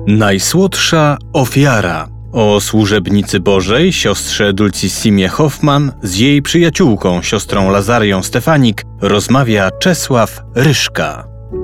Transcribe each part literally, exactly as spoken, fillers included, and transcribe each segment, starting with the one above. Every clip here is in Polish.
Najsłodsza ofiara. O służebnicy Bożej, siostrze Dulcissimie Hoffman, z jej przyjaciółką, siostrą Lazarią Stefanik, rozmawia Czesław Ryszka.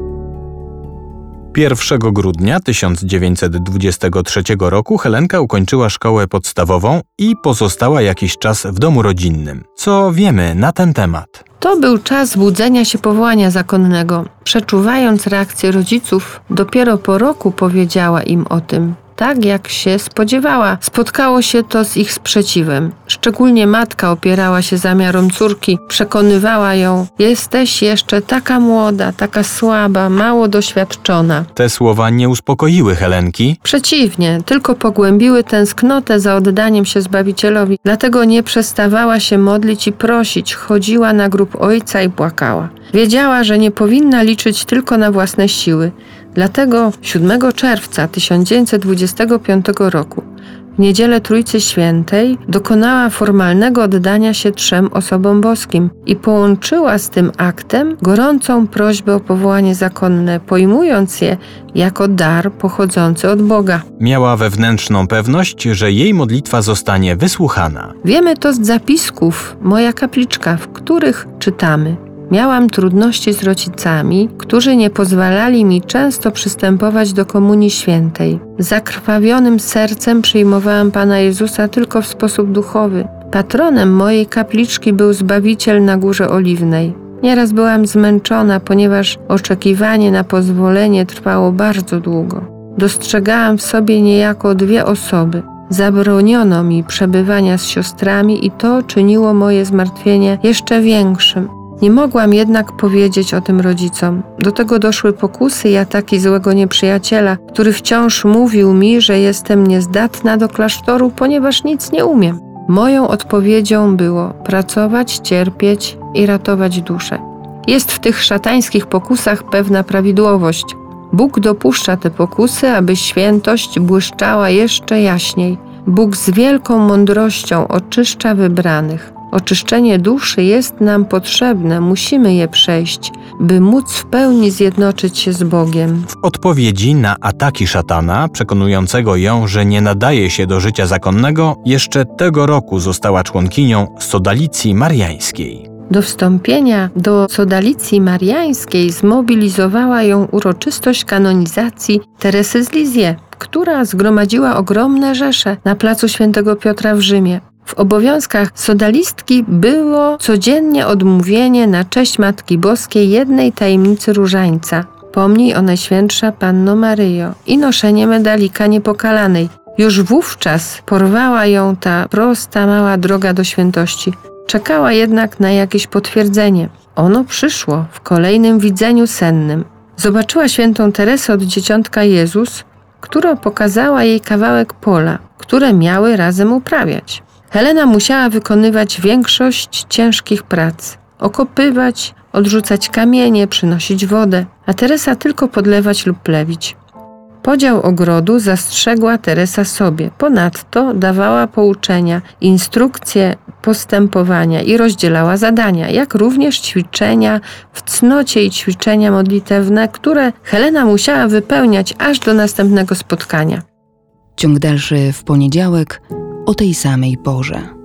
pierwszego grudnia tysiąc dziewięćset dwudziestego trzeciego roku Helenka ukończyła szkołę podstawową i pozostała jakiś czas w domu rodzinnym. Co wiemy na ten temat? To był czas budzenia się powołania zakonnego. Przeczuwając reakcję rodziców, dopiero po roku powiedziała im o tym. Tak jak się spodziewała, spotkało się to z ich sprzeciwem. Szczególnie matka opierała się zamiarom córki, przekonywała ją: jesteś jeszcze taka młoda, taka słaba, mało doświadczona. Te słowa nie uspokoiły Helenki. Przeciwnie, tylko pogłębiły tęsknotę za oddaniem się Zbawicielowi. Dlatego nie przestawała się modlić i prosić, chodziła na grób ojca i płakała. Wiedziała, że nie powinna liczyć tylko na własne siły. Dlatego siódmego czerwca tysiąc dziewięćset dwudziestego piątego roku, w niedzielę Trójcy Świętej, dokonała formalnego oddania się trzem osobom boskim i połączyła z tym aktem gorącą prośbę o powołanie zakonne, pojmując je jako dar pochodzący od Boga. Miała wewnętrzną pewność, że jej modlitwa zostanie wysłuchana. Wiemy to z zapisków Moja kapliczka, w których czytamy: miałam trudności z rodzicami, którzy nie pozwalali mi często przystępować do Komunii Świętej. Zakrwawionym sercem przyjmowałam Pana Jezusa tylko w sposób duchowy. Patronem mojej kapliczki był Zbawiciel na Górze Oliwnej. Nieraz byłam zmęczona, ponieważ oczekiwanie na pozwolenie trwało bardzo długo. Dostrzegałam w sobie niejako dwie osoby. Zabroniono mi przebywania z siostrami i to czyniło moje zmartwienie jeszcze większym. Nie mogłam jednak powiedzieć o tym rodzicom. Do tego doszły pokusy i ataki złego nieprzyjaciela, który wciąż mówił mi, że jestem niezdatna do klasztoru, ponieważ nic nie umiem. Moją odpowiedzią było pracować, cierpieć i ratować duszę. Jest w tych szatańskich pokusach pewna prawidłowość. Bóg dopuszcza te pokusy, aby świętość błyszczała jeszcze jaśniej. Bóg z wielką mądrością oczyszcza wybranych. Oczyszczenie duszy jest nam potrzebne, musimy je przejść, by móc w pełni zjednoczyć się z Bogiem. W odpowiedzi na ataki szatana, przekonującego ją, że nie nadaje się do życia zakonnego, jeszcze tego roku została członkinią Sodalicji Mariańskiej. Do wstąpienia do Sodalicji Mariańskiej zmobilizowała ją uroczystość kanonizacji Teresy z Lisieux, która zgromadziła ogromne rzesze na placu Świętego Piotra w Rzymie. W obowiązkach sodalistki było codziennie odmówienie na cześć Matki Boskiej jednej tajemnicy różańca. Pomnij o Najświętsza Panno Maryjo, i noszenie medalika niepokalanej. Już wówczas porwała ją ta prosta, mała droga do świętości. Czekała jednak na jakieś potwierdzenie. Ono przyszło w kolejnym widzeniu sennym. Zobaczyła świętą Teresę od Dzieciątka Jezus, która pokazała jej kawałek pola, które miały razem uprawiać. Helena musiała wykonywać większość ciężkich prac. Okopywać, odrzucać kamienie, przynosić wodę, a Teresa tylko podlewać lub plewić. Podział ogrodu zastrzegła Teresa sobie. Ponadto dawała pouczenia, instrukcje postępowania i rozdzielała zadania, jak również ćwiczenia w cnocie i ćwiczenia modlitewne, które Helena musiała wypełniać aż do następnego spotkania. Ciąg dalszy w poniedziałek o tej samej porze.